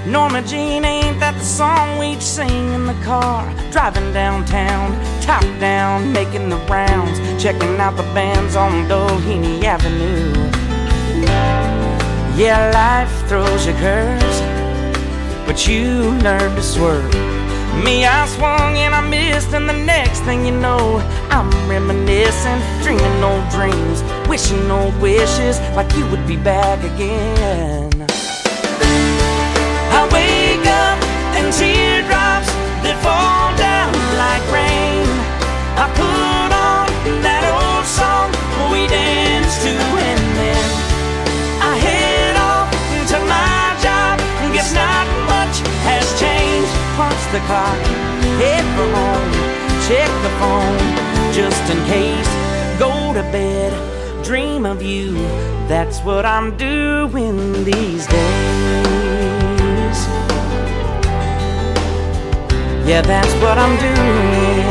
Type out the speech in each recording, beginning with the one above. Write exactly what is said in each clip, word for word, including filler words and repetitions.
Norma Jean, ain't that the song we'd sing in the car? Driving downtown, top down, making the rounds, checking out the bands on Doheny Avenue. Yeah, life throws you curves, but you learn to swerve. Me, I swung and I missed, and the next thing you know, I'm reminiscing, dreaming old dreams, wishing old wishes, like you would be back again. I wake up and teardrops that fall down like rain. I put on that old song we danced to, and then I head off to my job. Guess not much has changed. Punch the clock, head for home, check the phone just in case. Go to bed, dream of you. That's what I'm doing these days. Yeah, that's what I'm doing.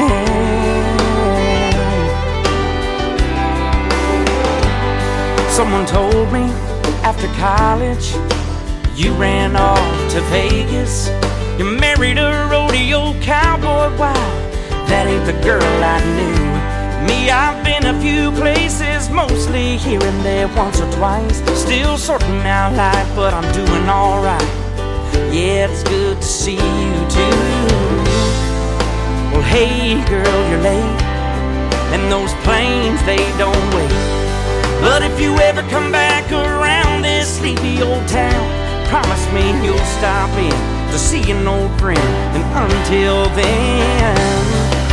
Someone told me after college you ran off to Vegas. You married a rodeo cowboy. Wow, that ain't the girl I knew. Me, I've been a few places, mostly here and there, once or twice. Still sorting out life, but I'm doing alright. Yeah, it's good to see you too. Well, hey girl, you're late, and those planes, they don't wait. But if you ever come back around this sleepy old town, promise me you'll stop in to see an old friend. And until then,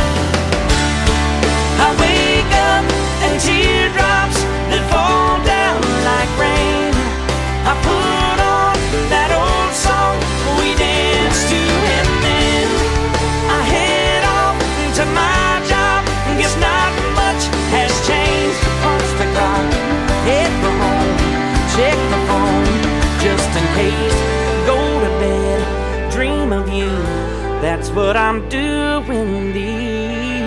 I wake up and teardrops that fall down like rain. I put on that old song we danced to, and then I head off to my job. Guess not much has changed. Punch the clock, head for home, check the phone just in case. Go to bed, dream of you. That's what I'm doing these.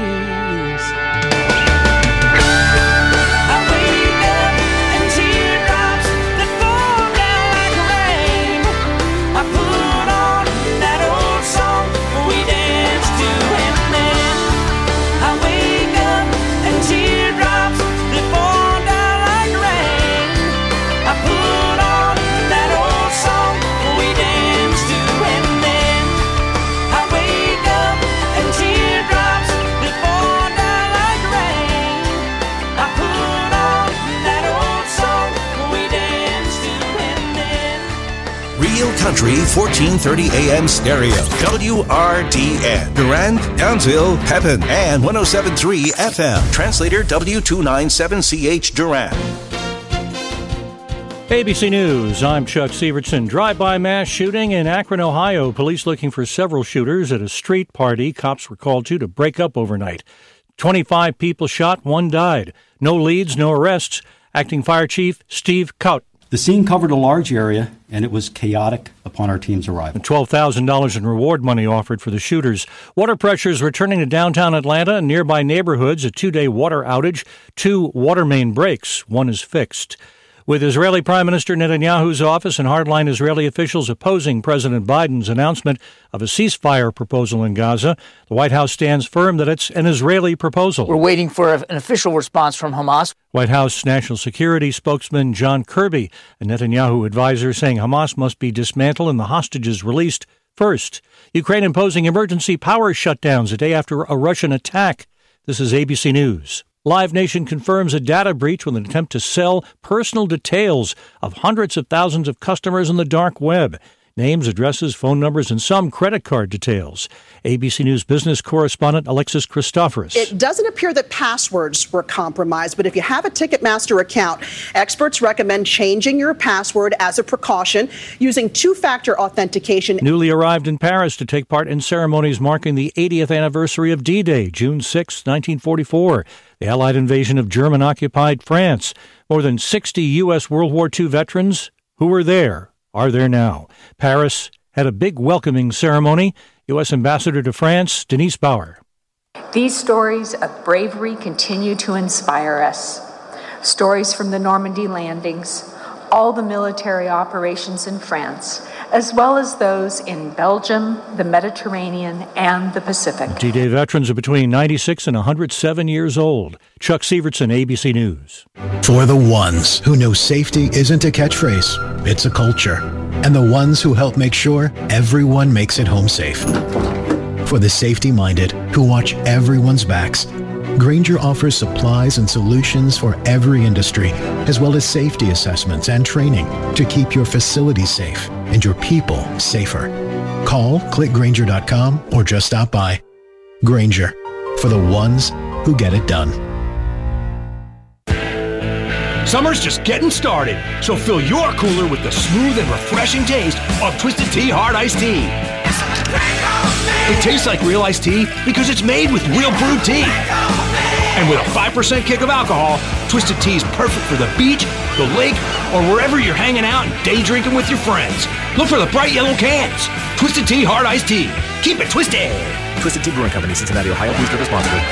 Country fourteen thirty A M stereo, W R D N, Durand, Townsville, Pepin, and one oh seven point three F M. Translator W two ninety-seven C H Durand. A B C News, I'm Chuck Severson. Drive-by mass shooting in Akron, Ohio. Police looking for several shooters at a street party cops were called to to break up overnight. twenty-five people shot, one died. No leads, no arrests. Acting Fire Chief Steve Kaut. The scene covered a large area, and it was chaotic upon our team's arrival. twelve thousand dollars in reward money offered for the shooters. Water pressures returning to downtown Atlanta and nearby neighborhoods. A two-day water outage. Two water main breaks. One is fixed. With Israeli Prime Minister Netanyahu's office and hardline Israeli officials opposing President Biden's announcement of a ceasefire proposal in Gaza, the White House stands firm that it's an Israeli proposal. We're waiting for an official response from Hamas. White House National Security spokesman John Kirby, a Netanyahu advisor, saying Hamas must be dismantled and the hostages released first. Ukraine imposing emergency power shutdowns a day after a Russian attack. This is A B C News. Live Nation confirms a data breach with an attempt to sell personal details of hundreds of thousands of customers on the dark web. Names, addresses, phone numbers, and some credit card details. A B C News business correspondent Alexis Christoforous. It doesn't appear that passwords were compromised, but if you have a Ticketmaster account, experts recommend changing your password as a precaution using two-factor authentication. Newly arrived in Paris to take part in ceremonies marking the eightieth anniversary of D-Day, June sixth, nineteen forty-four. The Allied invasion of German-occupied France. More than sixty U S World War Two veterans who were there are there now. Paris had a big welcoming ceremony. U S Ambassador to France, Denise Bauer. These stories of bravery continue to inspire us. Stories from the Normandy landings, all the military operations in France, as well as those in Belgium, the Mediterranean, and the Pacific. D-Day veterans are between ninety-six and one hundred seven years old. Chuck Sievertson, A B C News. For the ones who know safety isn't a catchphrase, it's a culture. And the ones who help make sure everyone makes it home safe. For the safety-minded who watch everyone's backs, Grainger offers supplies and solutions for every industry, as well as safety assessments and training to keep your facilities safe and your people safer. Call, click Grainger dot com, or just stop by. Grainger, for the ones who get it done. Summer's just getting started, so fill your cooler with the smooth and refreshing taste of Twisted Tea Hard Iced Tea. It tastes like real iced tea because it's made with real brewed tea. And with a five percent kick of alcohol, Twisted Tea is perfect for the beach, the lake, or wherever you're hanging out and day drinking with your friends. Look for the bright yellow cans. Twisted Tea Hard Iced Tea. Keep it twisted. Twisted Tea Brewing Company, Cincinnati, Ohio. Please drink responsibly.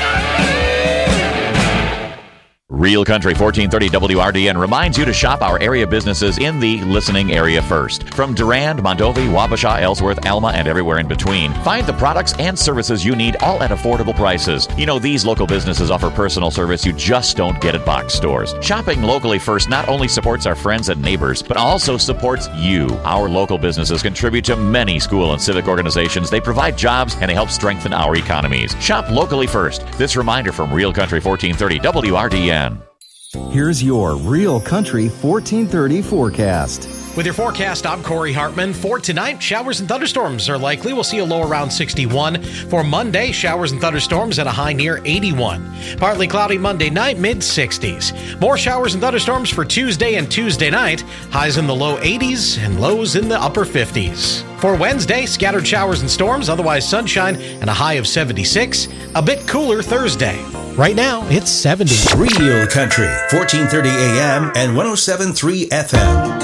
Real Country fourteen thirty W R D N reminds you to shop our area businesses in the listening area first. From Durand, Mondovi, Wabasha, Ellsworth, Alma, and everywhere in between, find the products and services you need all at affordable prices. You know, these local businesses offer personal service you just don't get at box stores. Shopping locally first not only supports our friends and neighbors, but also supports you. Our local businesses contribute to many school and civic organizations. They provide jobs and they help strengthen our economies. Shop locally first. This reminder from Real Country fourteen thirty W R D N. Here's your Real Country fourteen thirty forecast. With your forecast, I'm Corey Hartman. For tonight, showers and thunderstorms are likely. We'll see a low around sixty-one. For Monday, showers and thunderstorms at a high near eighty-one. Partly cloudy Monday night, mid sixties. More showers and thunderstorms for Tuesday and Tuesday night. Highs in the low eighties and lows in the upper fifties. For Wednesday, scattered showers and storms, otherwise sunshine, and a high of seventy-six. A bit cooler Thursday. Right now, it's seventy. Real Country, fourteen thirty A M and one oh seven point three F M.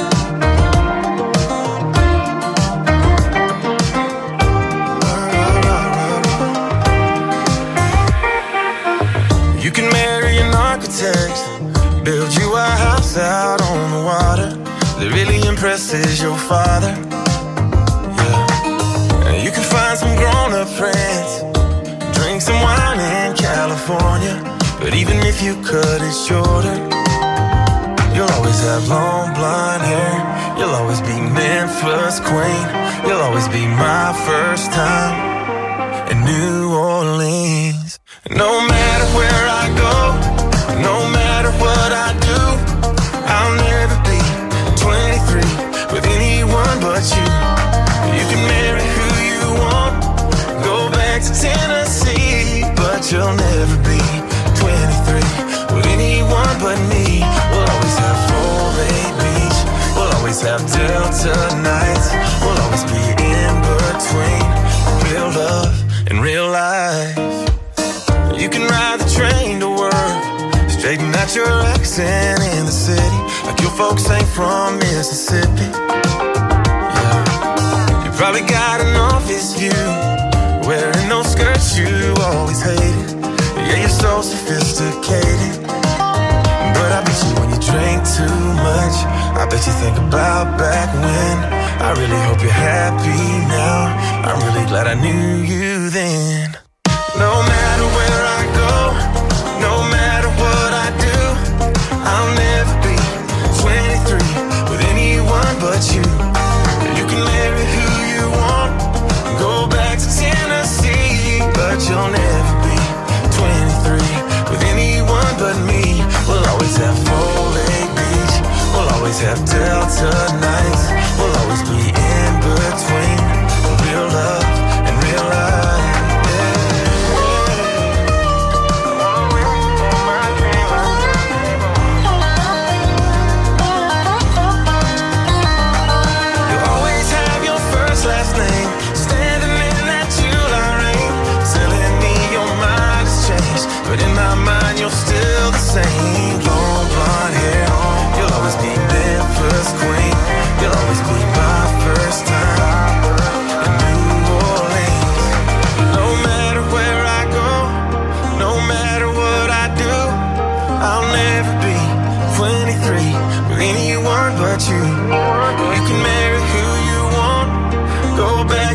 You can marry an architect, build you a house out on the water that really impresses your father. Yeah. And you can find some grown-up friends, drink some wine in California, but even if you cut it shorter, you'll always have long blonde hair. You'll always be Memphis queen. You'll always be my first time in New Orleans. No matter where I go, no matter what I do, I'll never be twenty-three with anyone but you. You can marry who you want, go back to Tennessee, but you'll never be twenty-three with anyone but me. We'll always have Foley Beach, we'll always have Delta nights, we'll always be in between real love and real life. You can ride the train to work, straighten out your accent in the city, like your folks ain't from Mississippi. Yeah. You probably got an office view, wearing those skirts you always hated. Yeah, you're so sophisticated, but I bet you when you drink too much, I bet you think about back when. I really hope you're happy now, I'm really glad I knew you then. No matter where I go, no matter what I do, I'll never be twenty-three with anyone but you. You can marry who you want, go back to Tennessee, but you'll never be twenty-three with anyone but me. We'll always have Foley Beach, we'll always have Delta nights, we'll always be in between real love and real life.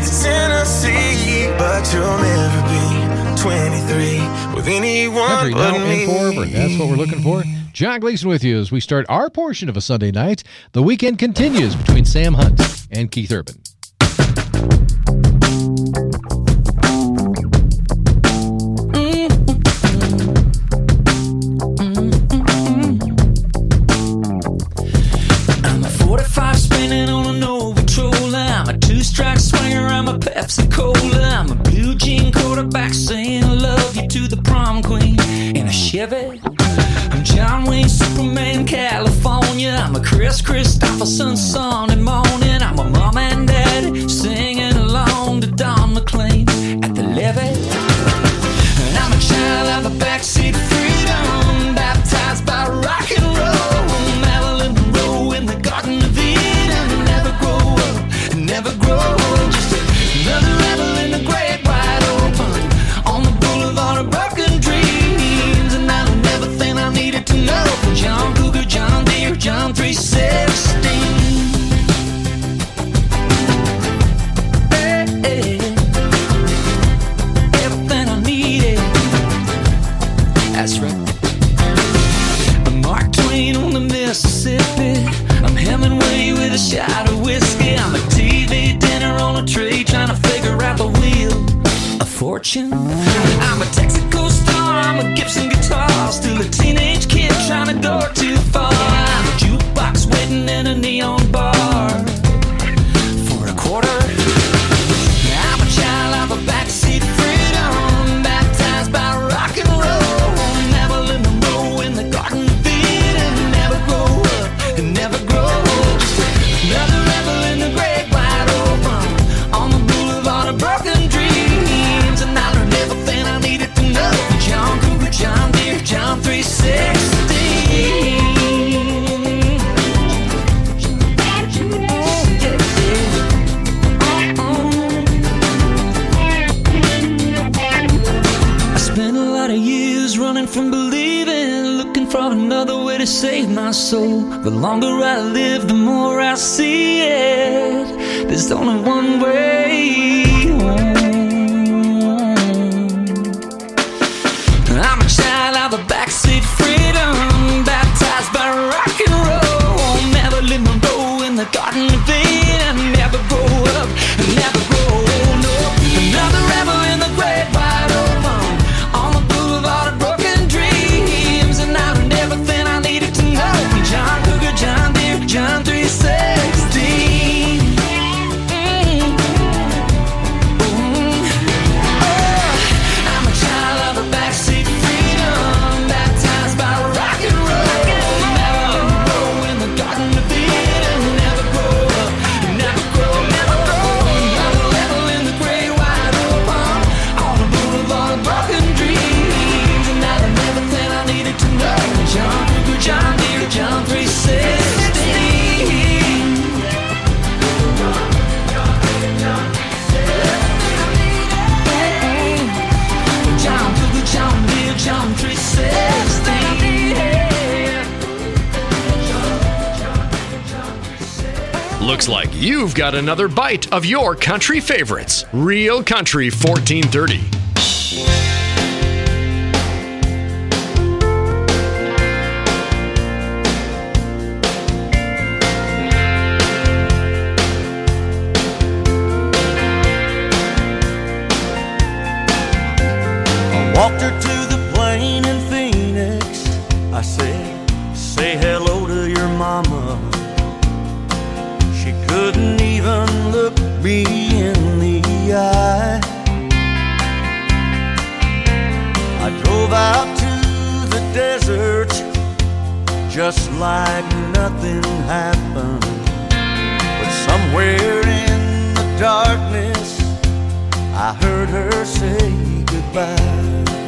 nights in Tennessee, but you'll never be twenty-three with anyone Country but now me. and forever. That's what we're looking for. John Gleason with you as we start our portion of a Sunday night. The weekend continues between Sam Hunt and Keith Urban. I'm a forty-five spinning on a no patrol. I'm a two-strike swinger. I'm a Pepsi Cola. I'm a blue jean quarterback saying I love you to the prom queen in a Chevy. I'm John Wayne, Superman, California. I'm a Chris Christopherson Sunday morning. I'm a mom and dad singing along to Don McLean at the levee. And I'm a child of a backseat freedom, baptized by rock and roll. Marilyn Monroe in the Garden of Eden. Never grow up, never grow old. Just another rebel in the great wide open on the boulevard of broken dreams. And I don't ever think I needed to know from John Cougar, John Deere, John three sixteen. Hey, hey. Everything I needed. That's right. I'm Mark Twain on the Mississippi. I'm Hemingway with a shot of whiskey. I'm a T V dinner on a tray trying to figure out the wheel of fortune. I'm a Texaco star. I'm a Gibson guitar. Still a teenage kid trying to go too far. I'm a jukebox waiting in a neon bar for a quarter. I'm a child of a backseat freedom, baptized by rock and roll. Marilyn Monroe in the Garden of Eden. Never grow up and never grow old. Just another rebel in the great wide open on the boulevard of broken dreams. And I learned everything I needed to know from John Cougar, John Deere, John three sixteen. I spent a lot of years running from believing, looking for another way to save my soul. The longer I live, the more I see it. There's only one way home. I'm a child of a backseat freedom, baptized by rock and roll. Marilyn Monroe in the Garden of Eden. Never grow up, never grow old. No, another rebel in the great wide open on the boulevard of broken dreams. And I learned everything I needed to know from John Cougar, John Deere, John three sixteen. Mm. Mm. Oh, I'm a child of a backseat freedom, baptized by rock and roll. Marilyn Monroe in the Garden of Eden. Never grow up, never grow, never grow. Another level in the great wide open on the boulevard of broken dreams. And I learned everything I needed to know from John Cougar, John Deere, John three sixteen. John Cougar, John Deere, John three sixteen. Looks like you've got another bite of your country favorites. Real Country fourteen thirty. I walked her to the plane in Phoenix. I said, say hello to your mama. She couldn't even look me in the eye. I drove out to the desert just like nothing happened. But somewhere in the darkness I heard her say goodbye.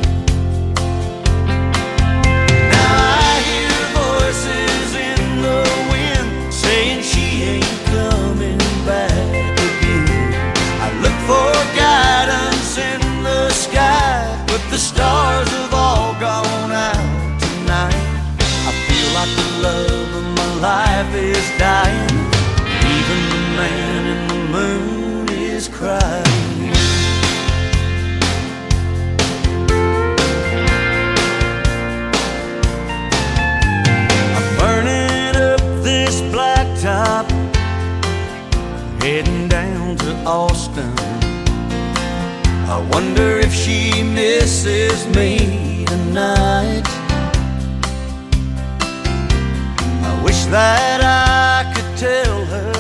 Now I hear voices in the wind saying she ain't coming back again. I look for guidance in the sky, but the stars have all gone out tonight. I feel like the love of my life is dying. Even the man in the moon is crying. crying. I'm burning up this blacktop, heading down to Austin. I wonder if she misses me tonight. I wish that I could tell her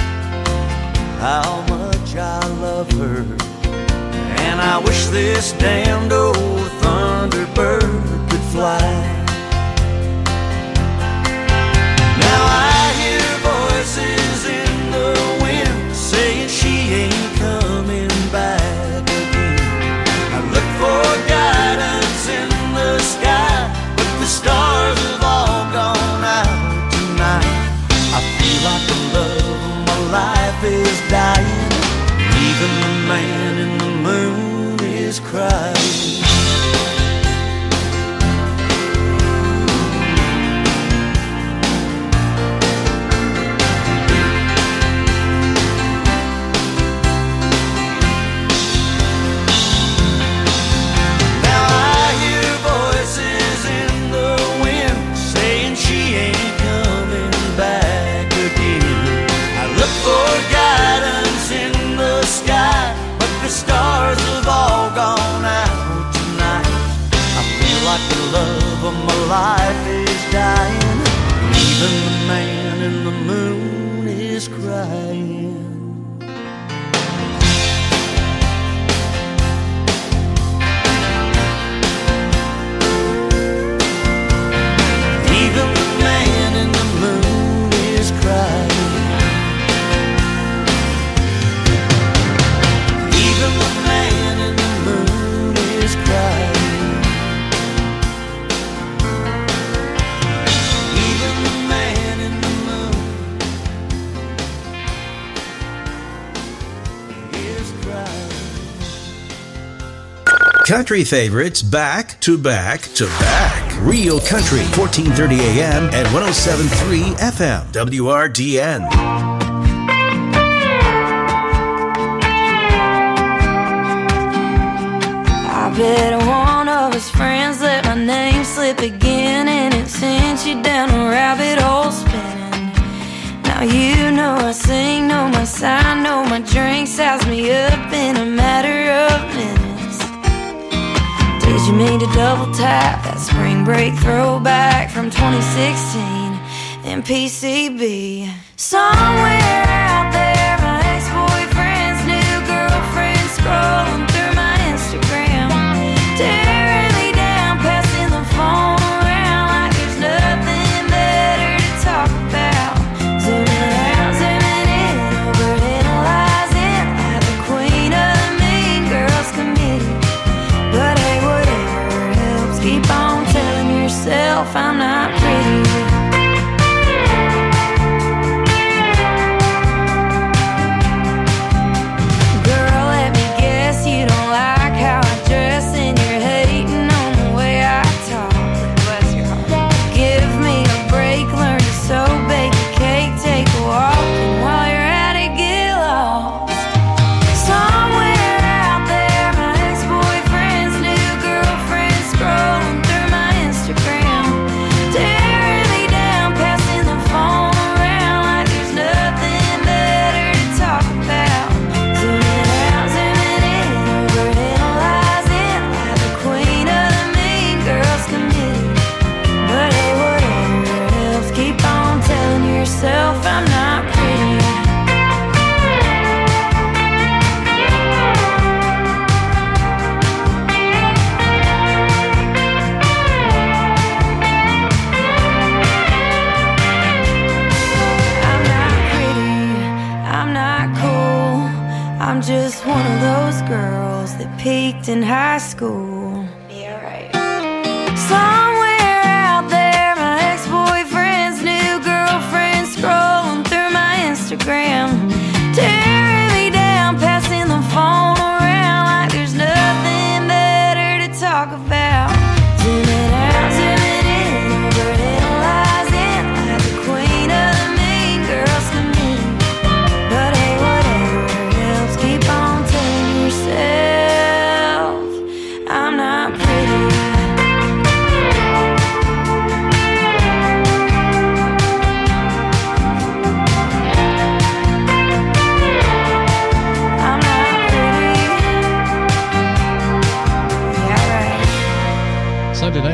how much I love her, and I wish this damned old Thunderbird could fly. Now I hear voices in the wind saying she ain't coming back again. I look for guidance in the sky, but the stars have all gone out tonight. I feel like the love of my life is dying. Even the man in the moon is crying. The stars have all gone out tonight. I feel like the love of my life is dying. Even the man in the moon is crying. Even the man in the moon is crying. Even the man in the moon is crying. Even the man in the moon is crying. Country favorites back to back to back. Real Country, fourteen thirty A M and one oh seven point three F M, W R D N. I bet one of his friends let my name slip again, and it sent you down a rabbit hole spinning. Now you know I sing, know my sign, know my drink, size me up in a matter of minutes. Did you mean to double tap that spring break throwback from twenty sixteen in P C B? Somewhere out there, my ex-boyfriend's new girlfriend scrolling through my Instagram, tearing me down, passing the phone around like there's nothing better to talk about. Zooming out, zooming in, overanalyzing like the queen of the mean girls committee. But hey, whatever helps, keep on telling yourself I'm not pretty. I'm just one of those girls that peaked in high school. Yeah, right. Somewhere out there, my ex-boyfriend's new girlfriend scrolling through my Instagram, tearing me down, passing the phone around like there's nothing better to talk about. Zooming out, zooming in, overanalyzing like the queen of the mean girls committee. But hey, whatever helps, keep on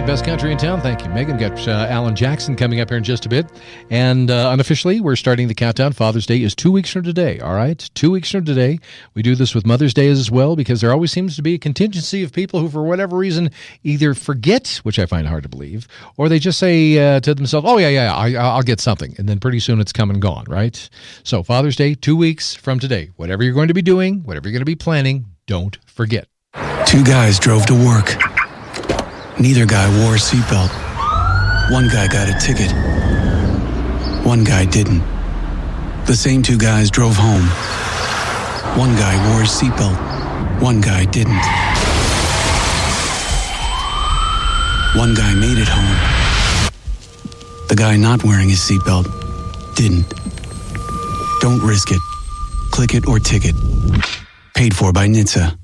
right, best country in town. Thank you, Megan. Got uh, Alan Jackson coming up here in just a bit. And uh, unofficially, we're starting the countdown. Father's Day is two weeks from today, all right? Two weeks from today. We do this with Mother's Day as well because there always seems to be a contingency of people who, for whatever reason, either forget, which I find hard to believe, or they just say uh, to themselves, oh, yeah, yeah, I, I'll get something. And then pretty soon it's come and gone, right? So Father's Day, two weeks from today. Whatever you're going to be doing, whatever you're going to be planning, don't forget. Two guys drove to work. Neither guy wore a seatbelt. One guy got a ticket. One guy didn't. The same two guys drove home. One guy wore a seatbelt. One guy didn't. One guy made it home. The guy not wearing his seatbelt didn't. Don't risk it. Click it or ticket. Paid for by N H T S A.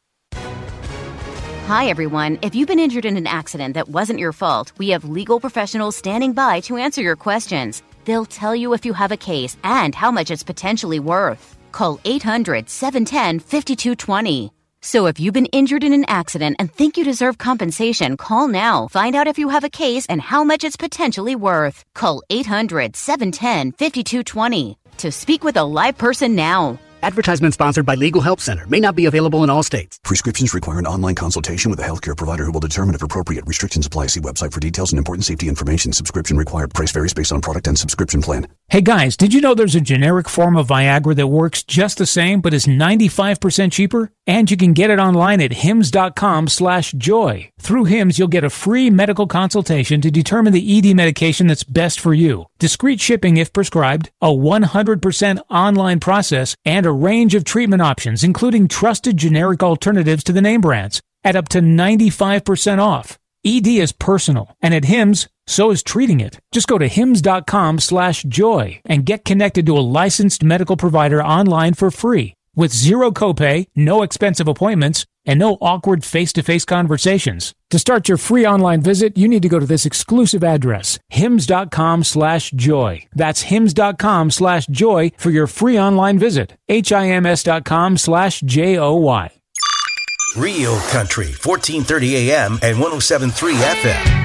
Hi, everyone. If you've been injured in an accident that wasn't your fault, we have legal professionals standing by to answer your questions. They'll tell you if you have a case and how much it's potentially worth. Call eight hundred, seven one zero, five two two zero. So if you've been injured in an accident and think you deserve compensation, call now. Find out if you have a case and how much it's potentially worth. Call eight hundred, seven one zero, five two two zero to speak with a live person now. Advertisement sponsored by Legal Help Center. May not be available in all states. Prescriptions require an online consultation with a healthcare provider who will determine if appropriate. Restrictions apply. See website for details and important safety information. Subscription required. Price varies based on product and subscription plan. Hey guys, did you know there's a generic form of Viagra that works just the same but is ninety-five percent cheaper? And you can get it online at hims.com slash joy. Through Hims, you'll get a free medical consultation to determine the E D medication that's best for you. Discreet shipping if prescribed, a one hundred percent online process, and a range of treatment options, including trusted generic alternatives to the name brands, at up to ninety-five percent off. E D is personal, and at Hims, so is treating it. Just go to hims.com slash joy and get connected to a licensed medical provider online for free. With zero copay, no expensive appointments, and no awkward face-to-face conversations. To start your free online visit, you need to go to this exclusive address, hims.com slash joy. That's hims.com slash joy for your free online visit. H-I-M-S.com slash J-O-Y. Real Country, fourteen thirty A M and one oh seven point three F M.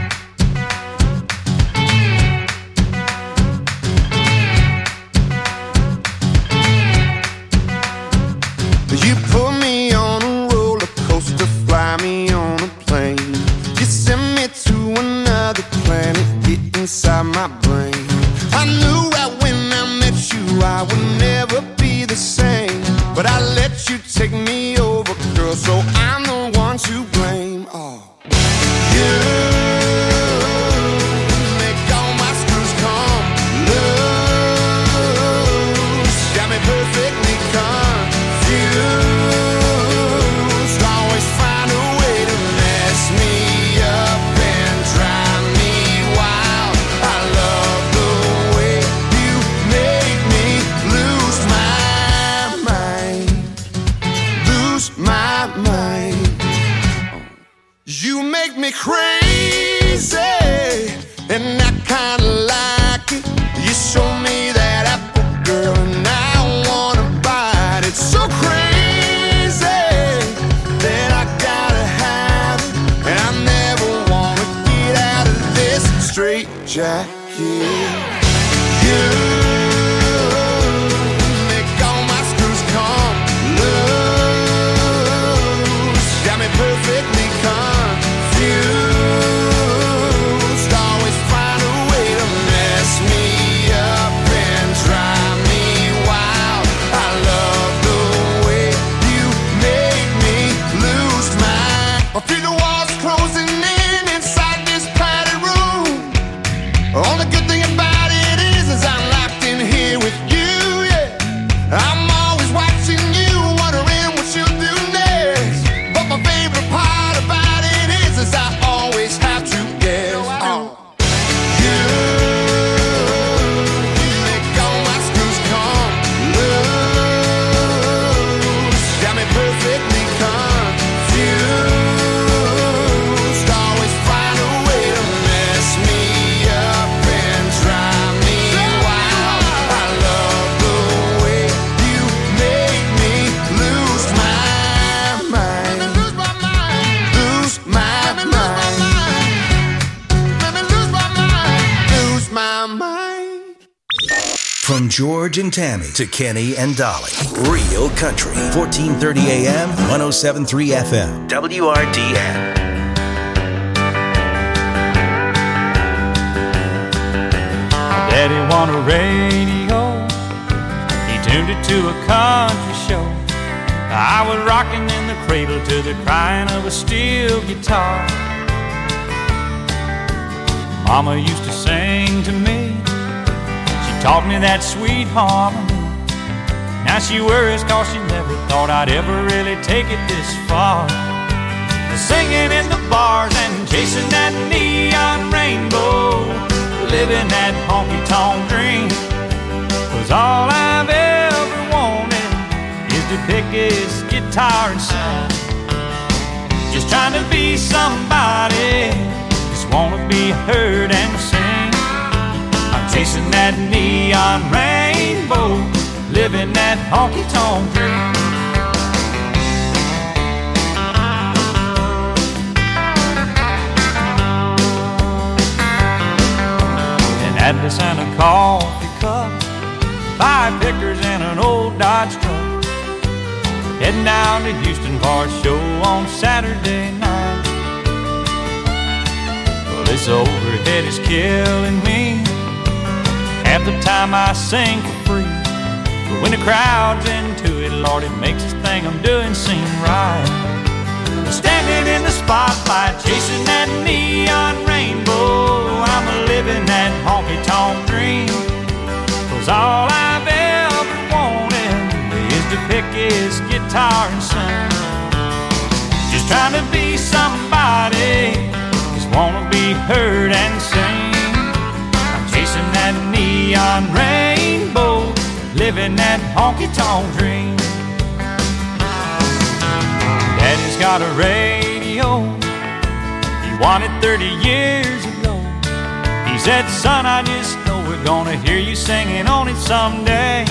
You put me on a roller coaster, fly me on a plane. You send me to another planet, get inside my brain. I knew that when I met you, I would never be the same. But I let you take me over, girl, so I'm the one to blame. Oh, you. You make me crazy, and I kinda like it. You show me that apple, girl, and I wanna bite it. So crazy that I gotta have it, and I never wanna get out of this straight jacket. You make all my screws come loose, got me perfectly calm. I feel the walls closing in inside this padded room. Only good thing about it is, is I'm locked From George and Tammy to Kenny and Dolly. Real Country. fourteen thirty A M, one oh seven point three F M. W R D N. Daddy won a radio. He tuned it to a country show. I was rocking in the cradle to the crying of a steel guitar. Mama used to sing to me. She taught me that sweet harmony. Now she worries cause she never thought I'd ever really take it this far. Singing in the bars and chasing that neon rainbow, living that honky-tonk dream. Cause all I've ever wanted is to pick his guitar and sing. Just trying to be somebody, just wanna be heard and sing. I'm chasing that neon rainbow, living that honky-tonk dream. An Atlas and a coffee cup, five pickers and an old Dodge truck, heading down to Houston for a show on Saturday night. Well, this overhead is killing me. Half the time I sing for free, but when the crowd's into it, Lord, it makes this thing I'm doing seem right. Standing in the spotlight, chasing that neon rainbow, I'm living that honky-tonk dream. Cause all I've ever wanted is to pick his guitar and sing. Just trying to be somebody, just wanna be heard and sing. I'm chasing that neon rainbow, living that honky-tonk dream. Daddy's got a radio, he won it thirty years ago. He said, son, I just know we're gonna hear you singing on it someday.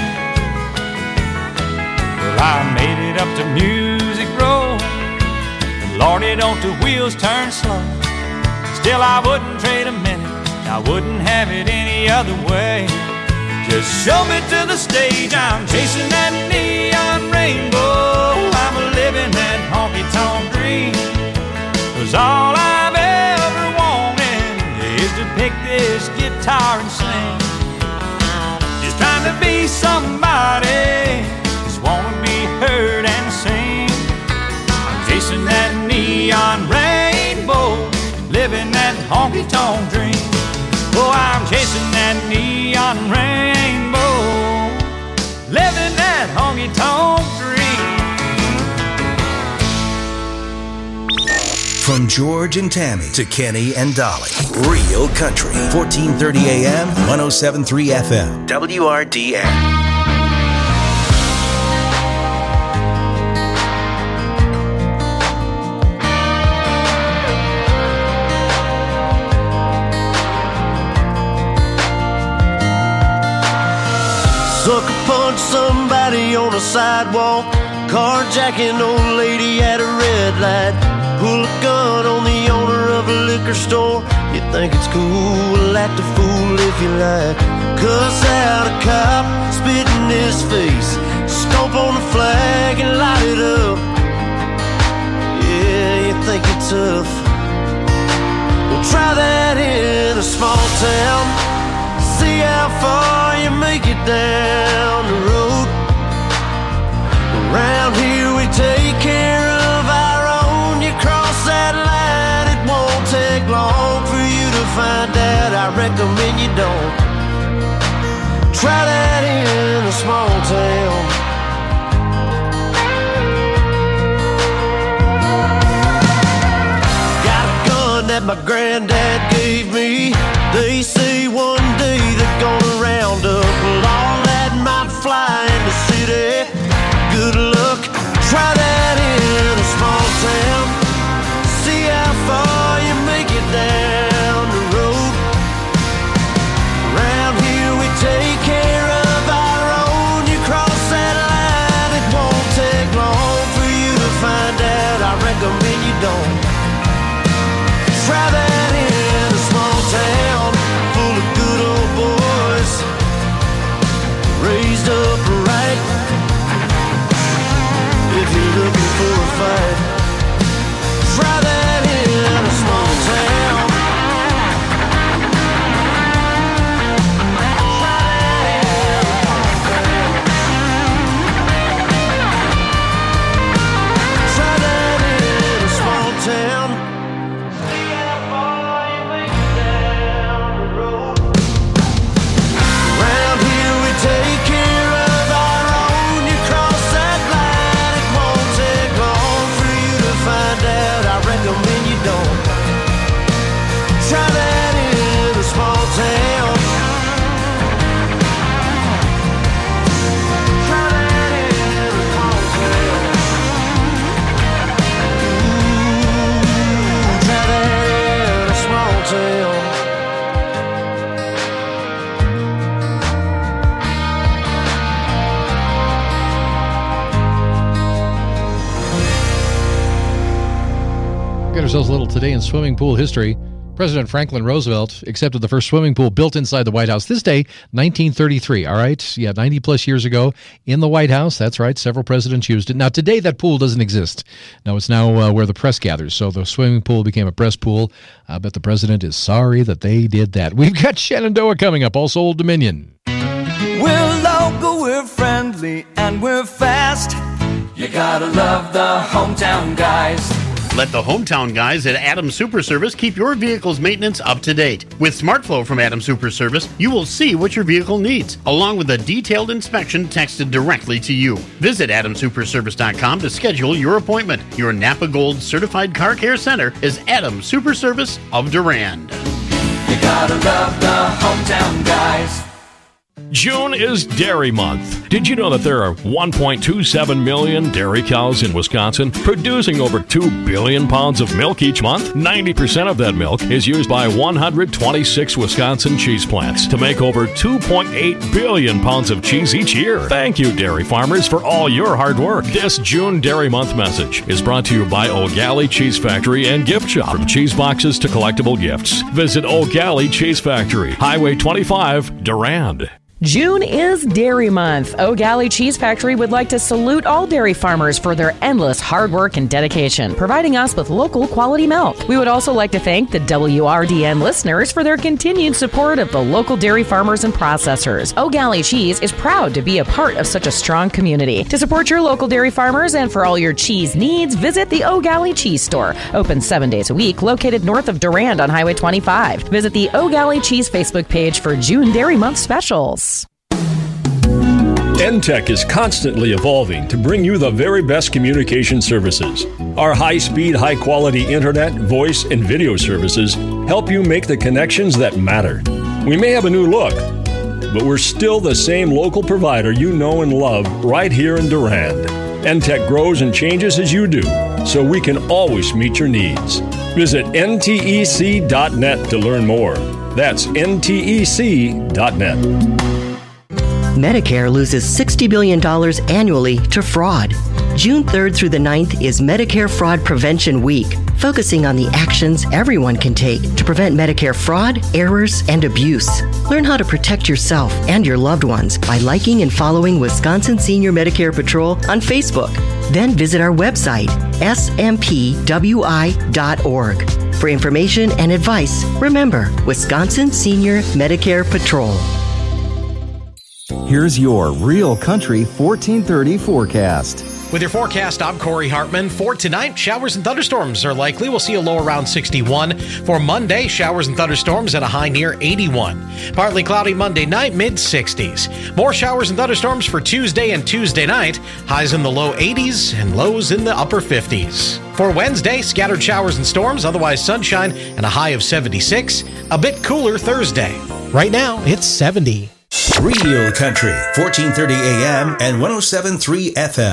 Well, I made it up to Music Row, Lordy, don't the wheels turn slow. Still I wouldn't trade a minute, I wouldn't have it any other way. Just show me to the stage, I'm chasing that neon rainbow, I'm living that honky-tonk dream. Cause all I've ever wanted is to pick this guitar and sing. Just trying to be somebody, just wanna be heard and sing. I'm chasing that neon rainbow, living that honky-tonk dream. Oh, I'm chasing that neon rainbow, living that honky-tonk dream. From George and Tammy to Kenny and Dolly. Real Country. fourteen thirty A M, one oh seven point three F M. W R D N. Sucker punch somebody on a sidewalk, carjacking old lady at a red light, pull a gun on the owner of a liquor store. You think it's cool, act a fool if you like. Cuss out a cop, spit in his face, stomp on the flag and light it up. Yeah, you think you're tough. Well, try that in a small town. See how far you make it down the road. Around here we take care of our own. You cross that line, it won't take long for you to find out. I recommend you don't. Try that in a small town. Got a gun that my granddad gave me. They say one day they're gonna round up all that might fly in the city. Good luck, try that in a small town. See how far you make it down the road. Around here we take care of our own. You cross that line, it won't take long for you to find out. I recommend you don't. Try that in got ourselves a little today in swimming pool history. President Franklin Roosevelt accepted the first swimming pool built inside the White House. This day, nineteen thirty-three, all right? Yeah, ninety plus years ago in the White House. That's right, several presidents used it. Now, today, that pool doesn't exist. Now, it's now uh, where the press gathers, so the swimming pool became a press pool. I bet the president is sorry that they did that. We've got Shenandoah coming up, also Old Dominion. We're local, we're friendly, and we're fast. You gotta love the hometown guys. Let the hometown guys at Adams Super Service keep your vehicle's maintenance up to date. With SmartFlow from Adams Super Service, you will see what your vehicle needs, along with a detailed inspection texted directly to you. Visit adams super service dot com to schedule your appointment. Your Napa Gold Certified Car Care Center is Adams Super Service of Durand. You gotta love the hometown guys. June is Dairy Month. Did you know that there are one point two seven million dairy cows in Wisconsin, producing over two billion pounds of milk each month? ninety percent of that milk is used by one hundred twenty-six Wisconsin cheese plants to make over two point eight billion pounds of cheese each year. Thank you, dairy farmers, for all your hard work. This June Dairy Month message is brought to you by O'Galley Cheese Factory and Gift Shop. From cheese boxes to collectible gifts, visit O'Galley Cheese Factory, Highway twenty-five, Durand. June is Dairy Month. O'Galley Cheese Factory would like to salute all dairy farmers for their endless hard work and dedication, providing us with local quality milk. We would also like to thank the W R D N listeners for their continued support of the local dairy farmers and processors. O'Galley Cheese is proud to be a part of such a strong community. To support your local dairy farmers and for all your cheese needs, visit the O'Galley Cheese Store. Open seven days a week, located north of Durand on Highway twenty-five. Visit the O'Galley Cheese Facebook page for June Dairy Month specials. N T E C is constantly evolving to bring you the very best communication services. Our high-speed, high-quality internet, voice, and video services help you make the connections that matter. We may have a new look, but we're still the same local provider you know and love right here in Durand. N T E C grows and changes as you do, so we can always meet your needs. Visit N T E C dot net to learn more. That's N T E C dot net. Medicare loses sixty billion dollars annually to fraud. June third through the ninth is Medicare Fraud Prevention Week, focusing on the actions everyone can take to prevent Medicare fraud, errors, and abuse. Learn how to protect yourself and your loved ones by liking and following Wisconsin Senior Medicare Patrol on Facebook. Then visit our website, S M P W I dot org. For information and advice, remember Wisconsin Senior Medicare Patrol. Here's your Real Country fourteen thirty forecast. With your forecast, I'm Corey Hartman. For tonight, showers and thunderstorms are likely. We'll see a low around sixty-one. For Monday, showers and thunderstorms at a high near eighty-one. Partly cloudy Monday night, mid sixties. More showers and thunderstorms for Tuesday and Tuesday night. Highs in the low eighties and lows in the upper fifties. For Wednesday, scattered showers and storms, otherwise sunshine, and a high of seventy-six. A bit cooler Thursday. Right now, it's seventy. Real Country, fourteen thirty A M and one oh seven point three F M.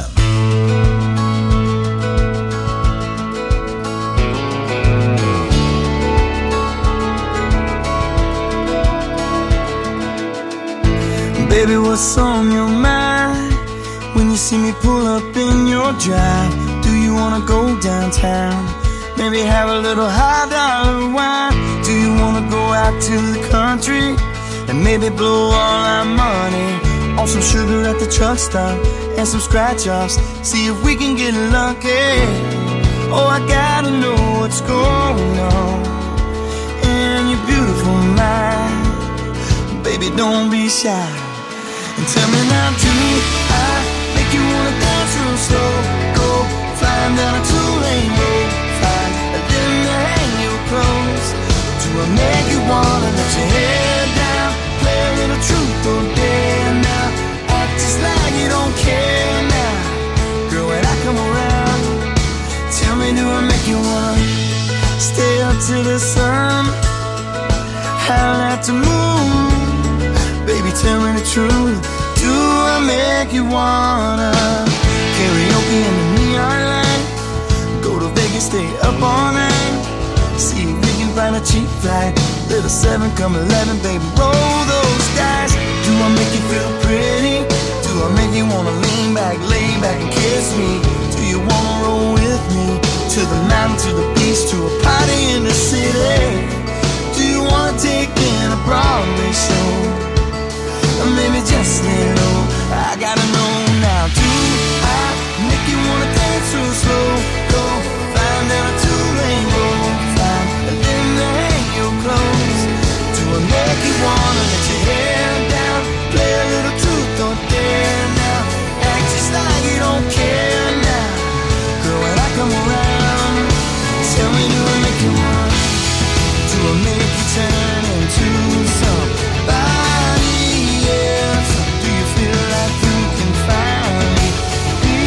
Baby, what's on your mind when you see me pull up in your drive? Do you wanna go downtown? Maybe have a little high dollar wine? Do you wanna go out to the country and maybe blow all our money on some sugar at the truck stop and some scratch-offs? See if we can get lucky. Oh, I gotta know what's going on in your beautiful mind. Baby, don't be shy. And tell me now, do I make you wanna dance real slow? Go flying down a two-lane road, find a limb to hang your clothes. Do I make you wanna let your hair down, play a little truth or dare now? Act just like you don't care now. Girl, when I come around, tell me, do I make you wanna stay up to the sun, howl at the moon? Baby, tell me the truth. Do I make you wanna karaoke in the neon light? Go to Vegas, stay up all night. See if we can find a cheap flight. Little seven, come eleven, baby, roll those dice. Do I make you feel pretty? Do I make you wanna lean back, lay back and kiss me? Do you wanna roll with me to the mountain, to the beach, to to a party in the city? Do you wanna take in a Broadway show? Or maybe just lay low? I gotta know now. Do I make you wanna dance real slow? Go find down a two-lane road, find and then hang your clothes. Do I make you wanna let your hair down? Play a little truth or dare now? Act just like you don't care now. Girl, when I come around, tell me, do I make you want? Do I make you turn into somebody else? Do you feel like you can finally be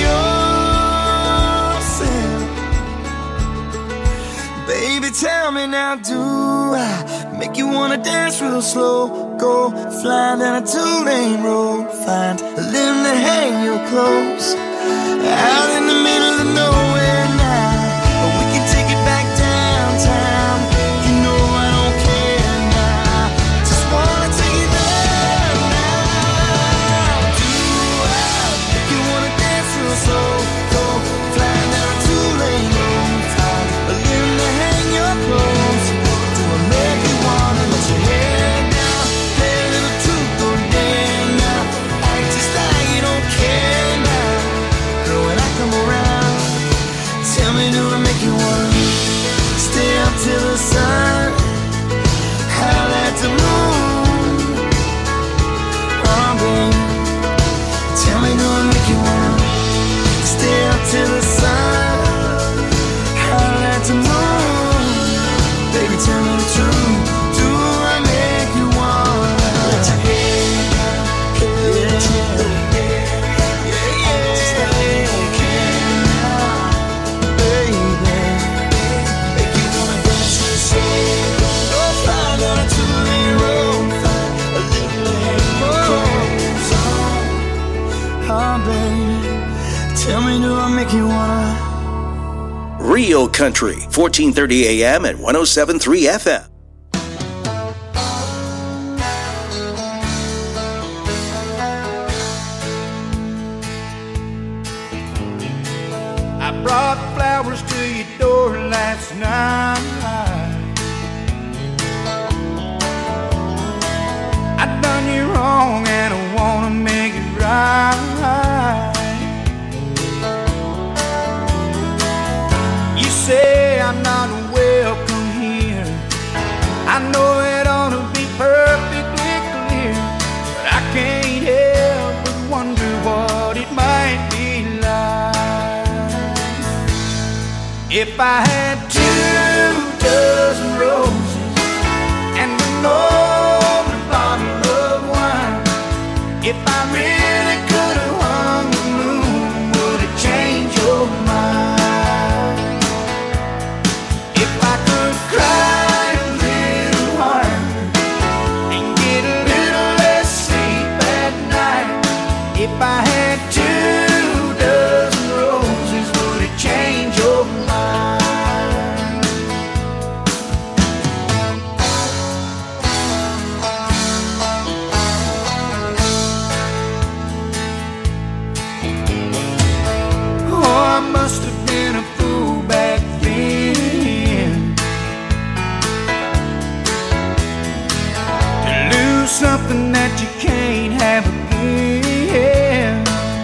yourself? Baby, tell me now, do I make you wanna dance real slow? Go fly down a two-lane road, find a limb to hang your clothes. Out in the middle of nowhere now, we can take it back downtown. You know I don't care now, just wanna take it there now. Do I make you wanna dance real slow? Go fly down a two-lane road, find a limb to hang your clothes. Do I make you wanna let your hair down? Play a little truth or dare now? Act just like you don't care now. Girl, when I come around, tell me, do I make you wanna stay up till the sun, howl at the moon? Oh, baby, tell me, do I make you wanna stay up till the sun, howl at the moon? Baby, tell me the truth. Do I make you wanna let your hair down? Play a little truth or dare? Yeah, yeah, just like you can now, baby. Make you wanna dance real slow. Go fly down a two-lane road, find a little clothes on. Oh, baby, tell me, do I make you wanna? Real Country, fourteen thirty A M at one oh seven point three F M. I brought flowers to your door last night. I done you wrong and I wanna make it right. You say I'm not welcome here. I know it ought to be perfectly clear, but I can't help but wonder what it might be like if I had two dozen roses and an open bottle of wine. If I really could have hung the moon, would it change your mind? If I could cry a little harder and get a little less sleep at night. If I had two dozen roses, would it change your mind? Oh, I must have been a fool back then to lose something that you can't have again.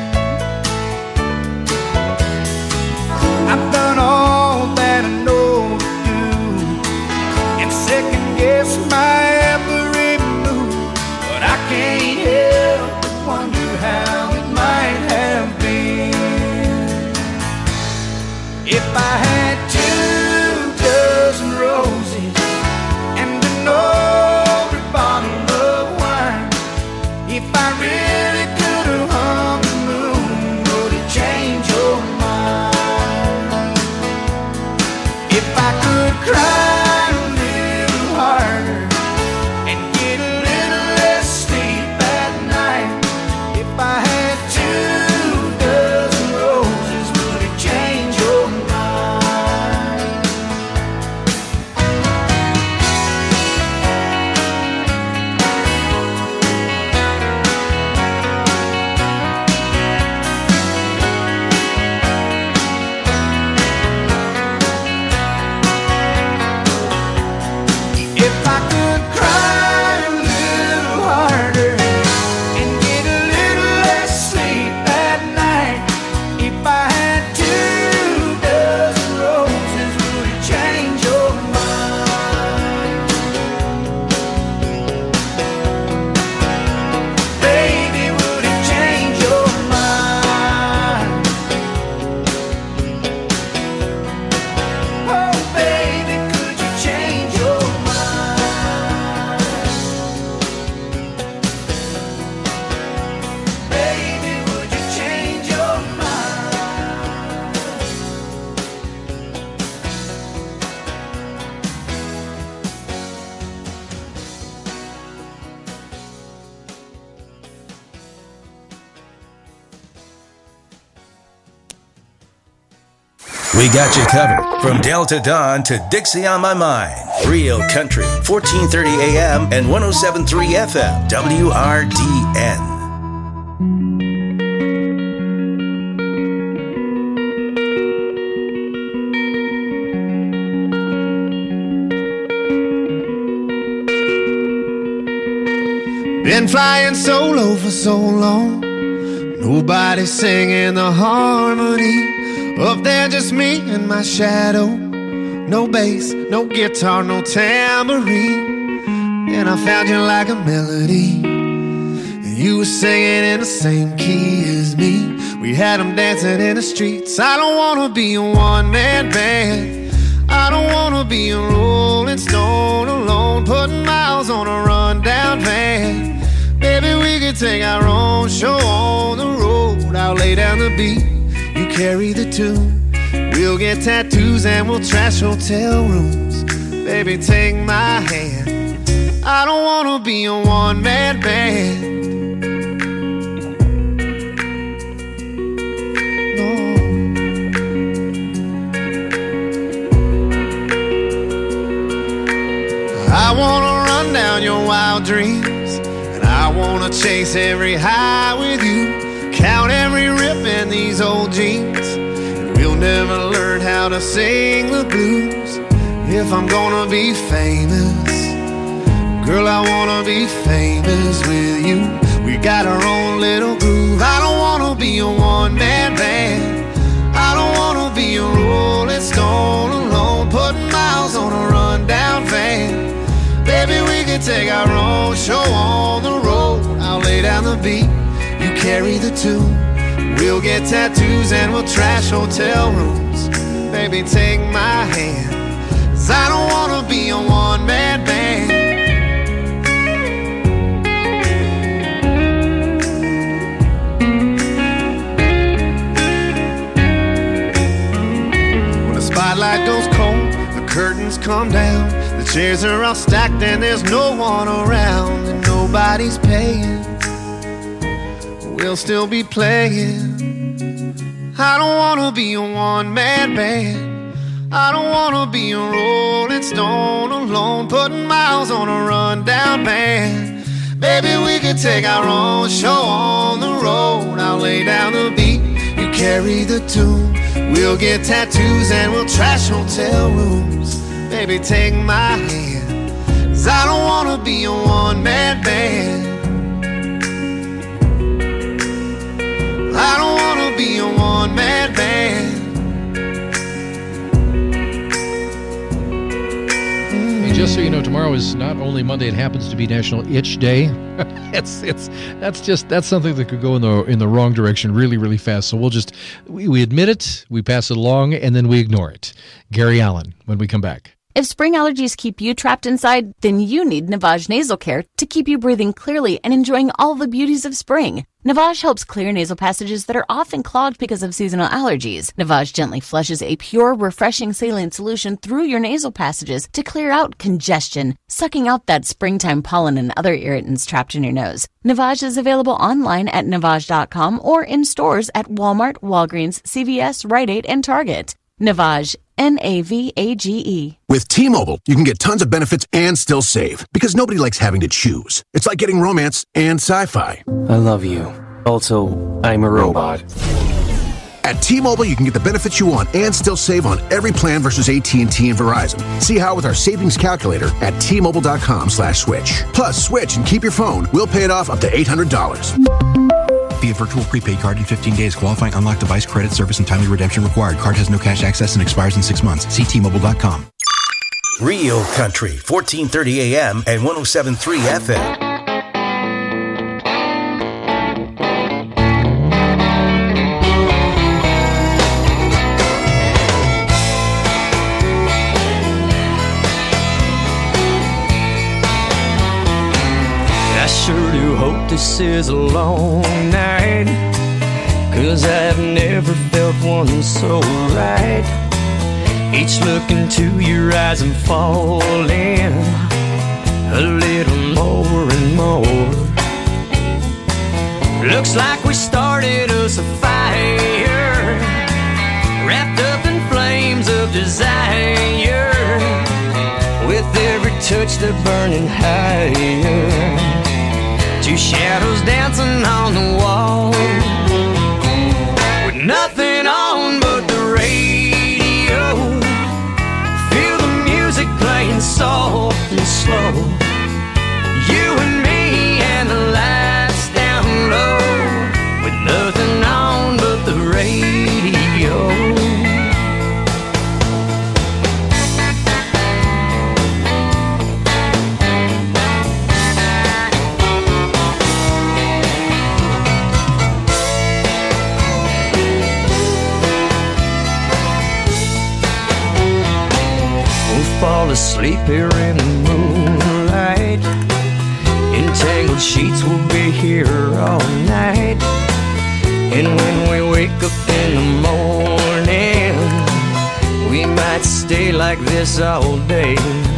I've done all that I know to do and second guess my every move, but I can't help but wonder how it might have been if I had two dozen roses and an open bottle of wine. If I really could have hung the moon, would it change your mind? If I could cry a little harder and get a little less sleep at night. If I had two dozen roses, would it change your mind? We got you covered from Delta Dawn to Dixie on My Mind. Real Country, fourteen thirty A M and one oh seven point three F M, W R D N. Been flying solo for so long, nobody singing the harmony. Up there just me and my shadow. No bass, no guitar, no tambourine. And I found you like a melody, and you were singing in the same key as me. We had them dancing in the streets. I don't wanna be a one-man band. I don't wanna be a rolling stone alone, putting miles on a rundown van. Maybe we could take our own show on the road. I'll lay down the beat, you carry the tune. We'll get tattoos and we'll trash hotel rooms. Baby, take my hand. I don't wanna be a one-man band. No. I wanna run down your wild dreams, and I wanna chase every high with you. Count every rip in these old jeans, and we'll never learn how to sing the blues. If I'm gonna be famous, girl, I wanna be famous with you. We got our own little groove. I don't wanna be a one-man band. I don't wanna be a rolling stone alone, putting miles on a rundown van. Baby, we can take our own show on the road. I'll lay down the beat, you carry the tune. We'll get tattoos and we'll trash hotel rooms. Baby, take my hand, 'cause I don't wanna be a one-man band. When the spotlight goes cold, the curtains come down, the chairs are all stacked and there's no one around, and nobody's paying, we'll still be playing. I don't wanna be a one-man band. I don't wanna be a rolling stone alone, putting miles on a rundown van. Baby, we could take our own show on the road. I'll lay down the beat, you carry the tune. We'll get tattoos and we'll trash hotel rooms. Baby, take my hand, 'cause I don't wanna be a one-man band. I don't wanna be a one-man band. Hey, just so you know, tomorrow is not only Monday; it happens to be National Itch Day. it's it's that's just that's something that could go in the in the wrong direction really really fast. So we'll just we, we admit it, we pass it along, and then we ignore it. Gary Allen, when we come back. If spring allergies keep you trapped inside, then you need Navage Nasal Care to keep you breathing clearly and enjoying all the beauties of spring. Navage helps clear nasal passages that are often clogged because of seasonal allergies. Navage gently flushes a pure, refreshing saline solution through your nasal passages to clear out congestion, sucking out that springtime pollen and other irritants trapped in your nose. Navage is available online at navage dot com or in stores at Walmart, Walgreens, C V S, Rite Aid, and Target. Navage, N A V A G E. With T-Mobile, you can get tons of benefits and still save, because nobody likes having to choose. It's like getting romance and sci-fi. I love you. Also, I'm a robot. At T-Mobile, you can get the benefits you want and still save on every plan versus A T and T and Verizon. See how with our savings calculator at T Mobile dot com slash switch. Plus, switch and keep your phone. We'll pay it off up to eight hundred dollars. Via virtual prepaid card in fifteen days. Qualifying unlocked device, credit, service, and timely redemption required. Card has no cash access and expires in six months. See T Mobile dot com. Real Country, fourteen thirty A M and one oh seven point three F M. I sure do hope this is a long night, 'cause I've never felt one so right. Each look into your eyes I'm falling a little more and more. Looks like we started us a fire, wrapped up in flames. touch the burning higher. Two shadows dancing on the wall, with nothing on but the radio. Feel the music playing soft and slow. You and me and the lights down low, with nothing on but the radio. Fall asleep here in the moonlight. Entangled sheets will be here all night. And when we wake up in the morning, we might stay like this all day.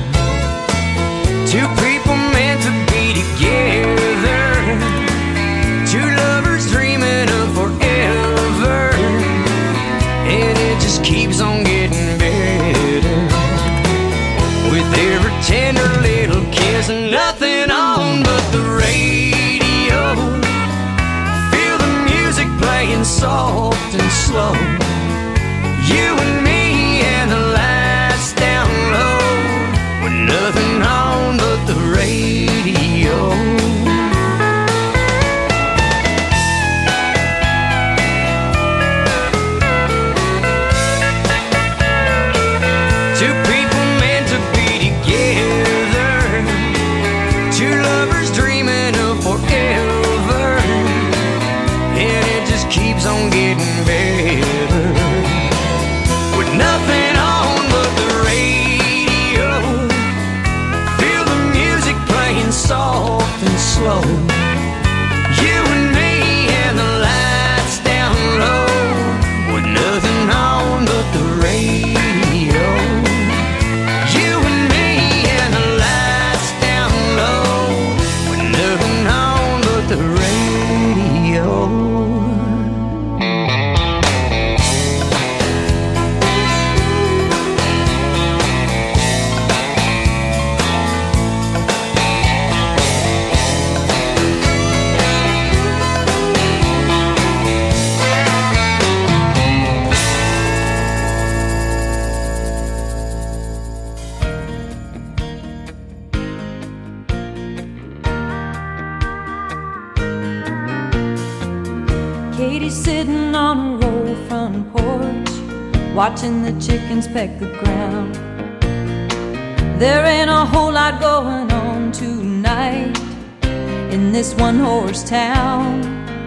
Two people meant to be together, two lovers dreaming of forever, and it just keeps on getting better. With every tender little kiss and nothing on but the radio. Feel the music playing soft and slow. You and me and the lights down low, with nothing on but the radio. Keeps on getting better, with nothing on but the radio. Feel the music playing soft and slow. You and me and the lights down low, with nothing on but the radio. You and me and the lights down low, with nothing on but the radio. Katie's sitting on a roll front porch, watching the chickens peck the ground. There ain't a whole lot going on tonight in this one-horse town.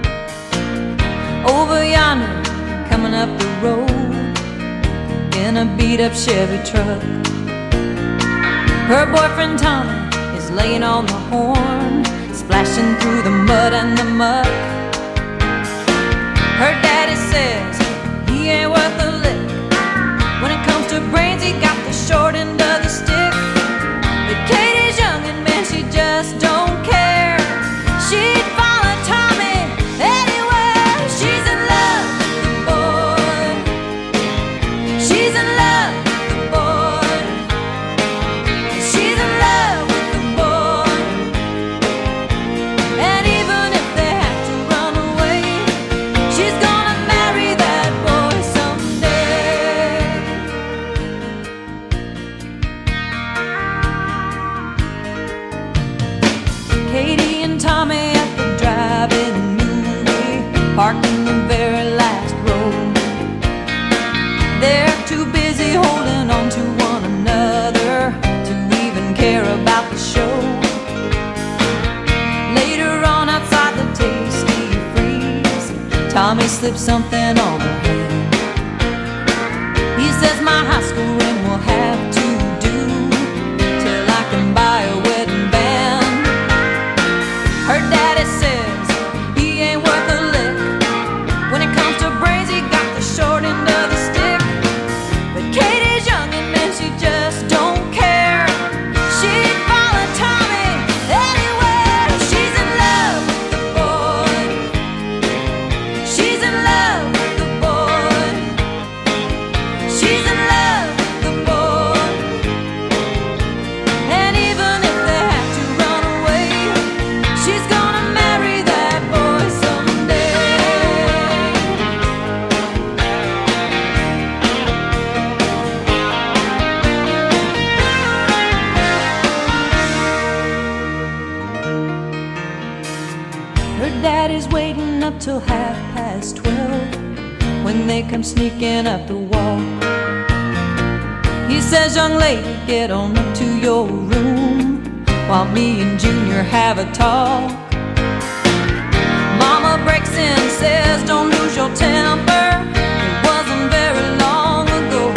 Over yonder, coming up the road in a beat-up Chevy truck, her boyfriend Tommy is laying on the horn, splashing through the mud and the muck. Her daddy says he ain't worth a lick. When it comes to brains, he got the short end of the stick. But Katie's young and man, she just don't care. She'd follow Tommy anywhere. She's in love with the boy. She's in love with the boy. She's in love with the boy. And even if they have to run away, she's gonna marry that boy someday. Katie and Tommy at the drive-in movie, parked in the very last row. They're too busy holding on to one another to even care about the show. Later on outside the Tasty Freeze, Tommy slipped something on her hand. He says my high school ring will have to do till I can buy a wedding band. Her daddy says he ain't worth a lick. When it comes to brains, he got the short end of the stick. But Katie's young and man, she just don't care. She'd follow Tommy anywhere. She's in love with the boy. She's in love with the boy. She's in love with come sneaking up the wall. He says, young lady, get on up to your room while me and Junior have a talk. Mama breaks in and says, don't lose your temper. It wasn't very long ago.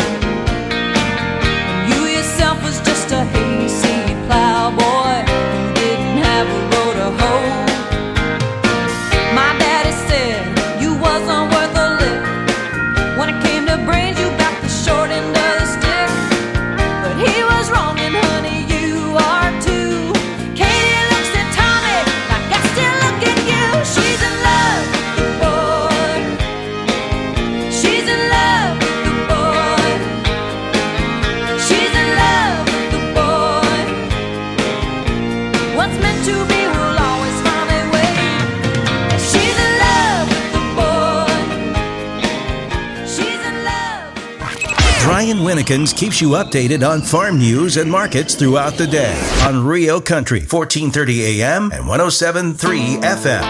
You yourself was just a hayseed plowboy who didn't have a row to hoe. My daddy said you wasn't worth a lick. When it came to brains, you got the short end of the stick. But he was wrong, and honey, you are too. Katie looks at Tommy like I still look at you. She's in love with the boy. She's in love with the boy. She's in love with the boy. What's meant to be will always find a way. She's in love with the boy. She's in love. Brian Winnekins keeps you updated on farm news and markets throughout the day on Rio Country, fourteen thirty A M and one oh seven point three F M.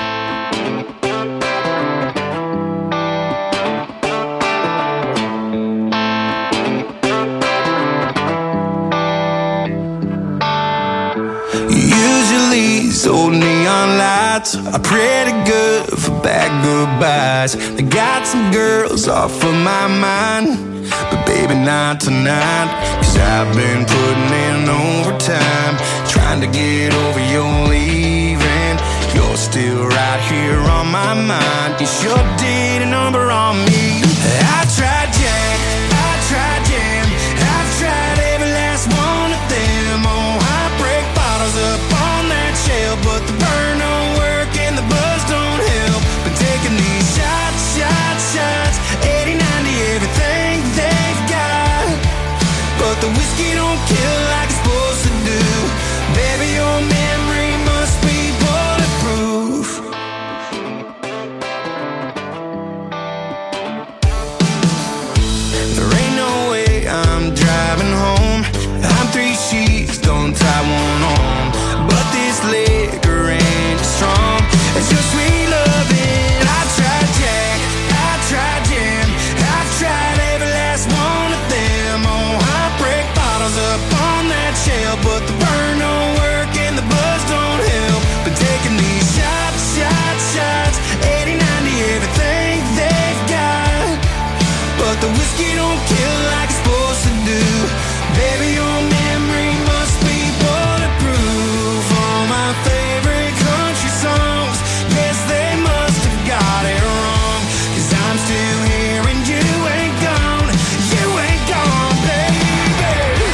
Usually these old neon lights are pretty good for bad goodbyes. They got some girls off of my mind, but baby not tonight. Cause I've been putting in overtime, trying to get over your leaving. You're still right here on my mind. You sure did a number on me. I tried Jack, I tried Jam, I've tried every last one of them. Oh, I break bottles up on that shelf, but the burn don't work and the buzz don't help. Been taking these shots, shots, shots, eighty, ninety, everything they've got, but the whiskey don't kill like it's supposed to do. Baby, your memory must be bulletproof. There ain't no way I'm driving home. I'm three sheets, don't tie one on, but this liquor ain't as strong as your sweet loving. I tried Jack, I tried Jam, I've tried every last one of them. Oh, I break bottles up on that shelf, but the burn don't work and the buzz don't help. Been taking these shots, shots, shots, eighty, ninety, everything they've got, but the whiskey don't kill like it's supposed to do. Baby, your memory must be bulletproof. All my favorite country songs, yes, they must have got it wrong. Cause I'm still here and you ain't gone. You ain't gone, baby.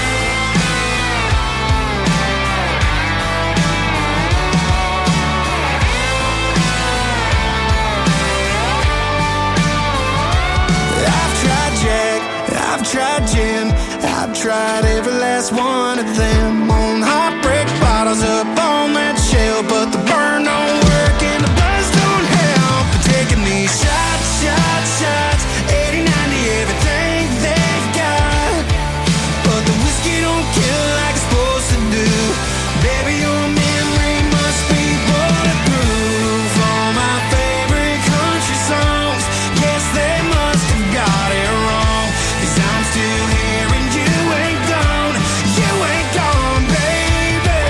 I've tried Jack, I've tried Jim, I've tried every last one of them. On heartbreak bottles up on that shelf, but the burn don't work and the buzz don't help. But taking these shots, shots, shots, eighty, ninety, everything they've got, but the whiskey don't kill like it's supposed to do. Baby, your memory must be bulletproof. All my favorite country songs, yes, they must have got it wrong. Cause I'm still here and you ain't gone. You ain't gone, baby.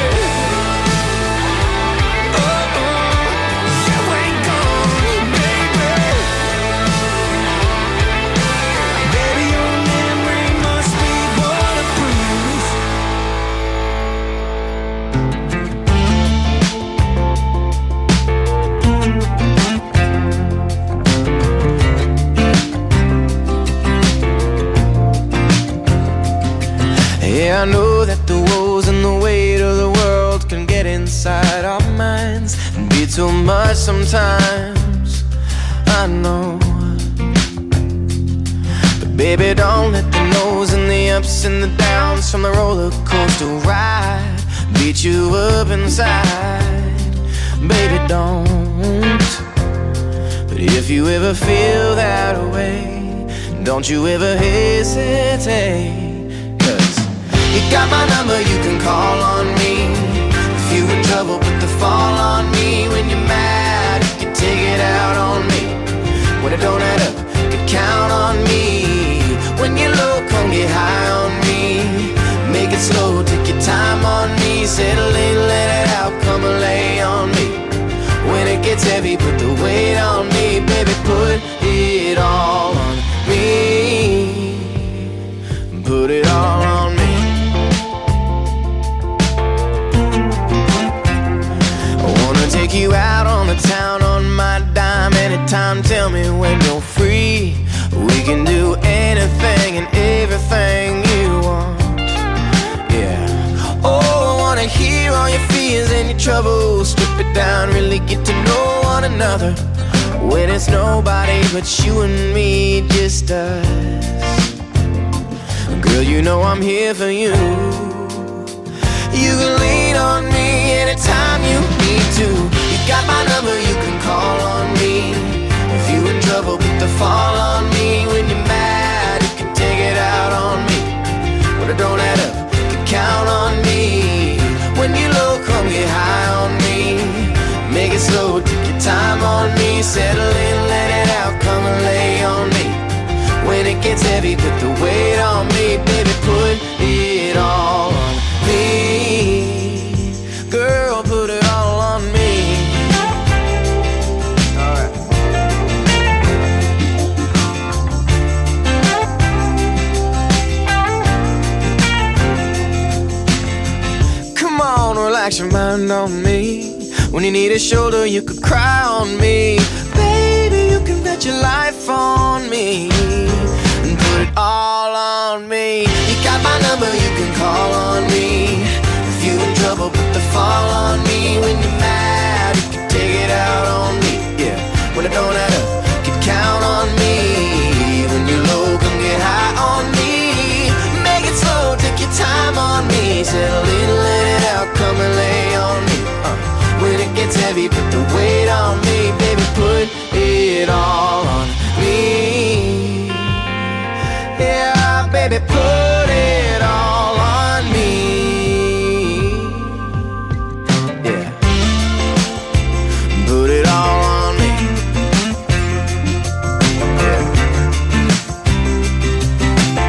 Oh, oh, you ain't gone, baby. Baby, your memory must be bulletproof. Yeah, I know that the woes and the weight of the world can get inside our minds and be too much sometimes. I know, but baby, don't let the no's and the ups and the downs from the roller coaster ride beat you up inside. Baby, don't. But if you ever feel that way, don't you ever hesitate. You got my number, you can call on me. If you in trouble, put the fall on me. When you're mad, you can take it out on me. When it don't add up, you can count on me. When you're low, come get high on me. Make it slow, take your time on me. Settle in, let it out, come and lay on me. When it gets heavy, put the weight on me. Baby, put it all on me. Put it all on me. I wanna take you out on the town on my dime. Anytime, tell me when you're free. We can do anything and everything you want. Yeah. Oh, I wanna hear all your fears and your troubles. Strip it down, really get to know one another. When it's nobody but you and me, just us. Girl, you know I'm here for you. You can lean on me anytime you need to. You got my number, you can call on me. If you in trouble, put the fall on me. When you're mad, you can take it out on me. When it don't add up, you can count on me. When you're low, come get high on me. Make it slow, take your time on me. Settle in, let it out, come and lay on me. When it gets heavy, put the weight on me. Baby, put it all on me. Girl, put it all on me. Alright. Come on, relax your mind on me. When you need a shoulder, you could cry on me. Baby, you can bet your life on me. And put it all on me. You got my number, you can call on me. If you in trouble, put the fall on me. When you're mad, you can take it out on me. Yeah, when it don't add up, you can count on me. When you're low, come get high on me. Make it slow, take your time on me. Settle in, let it out, come and lay on me. uh. When it gets heavy, put the weight on me. Baby, put it all on me. Yeah, baby, put